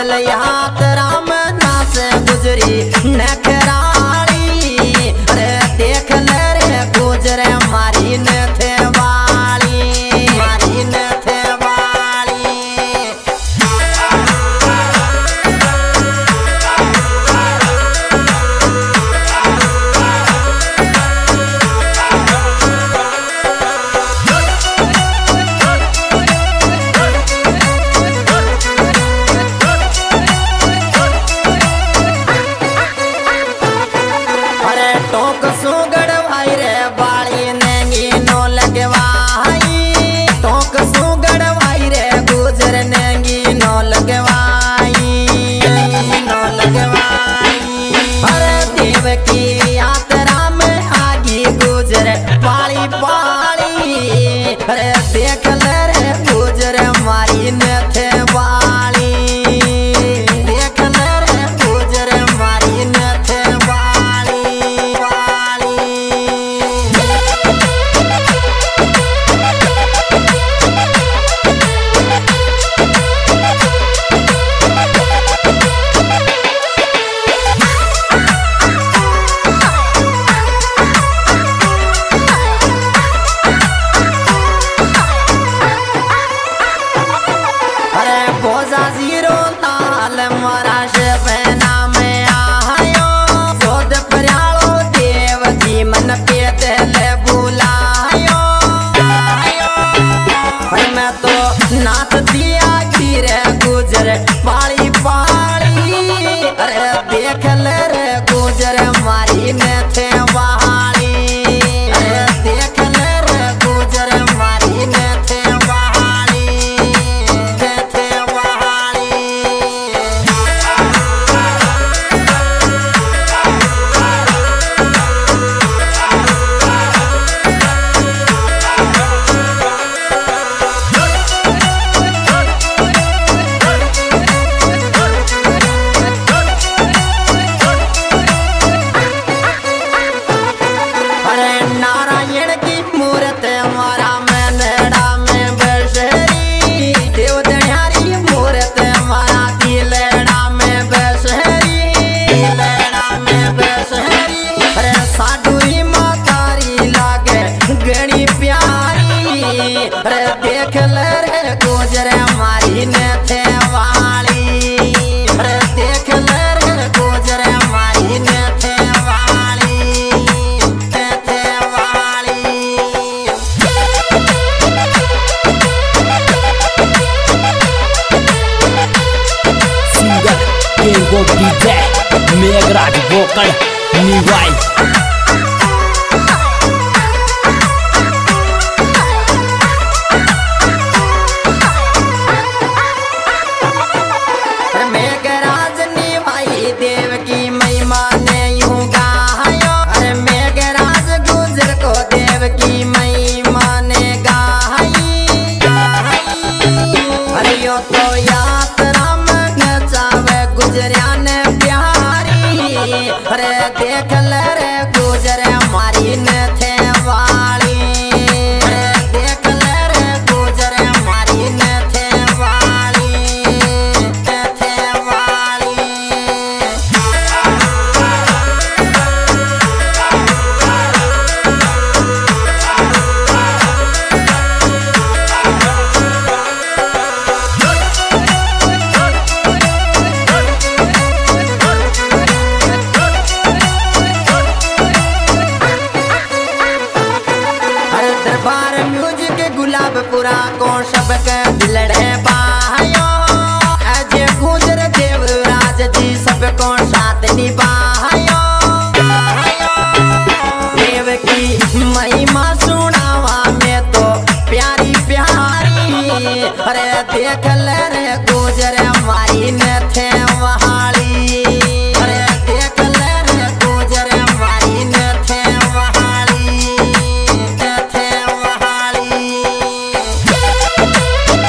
Double यात्रा में नाच गुजरी नखराली। अरे देख ले रे गुजरे मारी नथे वाली, मारी नथे वाली। टोक सुगड़ भाई रे बाली नेंगी नो लगवाई, टोक सुगड़ भाई रे गुजर नेंगी नो लगवाई, नो लगवाई। अरे देव की यात्रा में आगी गुजर पाली पाली। अरे देख ले रे गुजर मारी नथे वाली, देख ले रे गुजर मारी नथे वाली। जीरो ताल मराश पहना में आयो, सोद प्रयालो देव जी मन पे दिल बुलायो। मैं तो नाच दिया गिरे गुजर पाली पाली। अरे देख ले रे गुजर मारी नथे वाली। अरे देख ले रे गुजर मारी नथे वाली, नथे वाली। नारायण की मूर्त हमारा मेहड़ा में बसरी, देव दनियारी मूर्त हमारा दिलड़ा में बसरी, दिलड़ा में बसरी। अरे साधुरी मातारी लागे गणी प्यारी। अरे देख ले रे गुजर हमारी नथे वाली। अरे देख ले रे गुजर हमारी नथे वाली, नथे वाली। Singer king of DJ Meghraj vocal निवाई। मेघराज निभाई देव की महिमा ने यूं गायो। अरे मेघराज गुजर को देव की महिमा ने गाई। अरे यो तो यात्रा में नचावे गुजरिया ने प्यारी। अरे देख ले रे गुजर हमारी नथे वाली। अरे देख ले रे गुजर हमारी नथे वाली, नथे वाली। दरबार म्यूजिक गुलाबपुरा को सबके दिलड़े पायो। अजय गुजर देवराज जी सबको साथ निभायो। देव की महिमा सुनावा में तो प्यारी प्यारी। अरे देख ले रे गुजर हमारी नथे वाली। अरे देख ले रे गुजर हमारी नथे वाली, नथे वाली।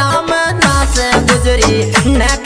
जामना से गुजरी न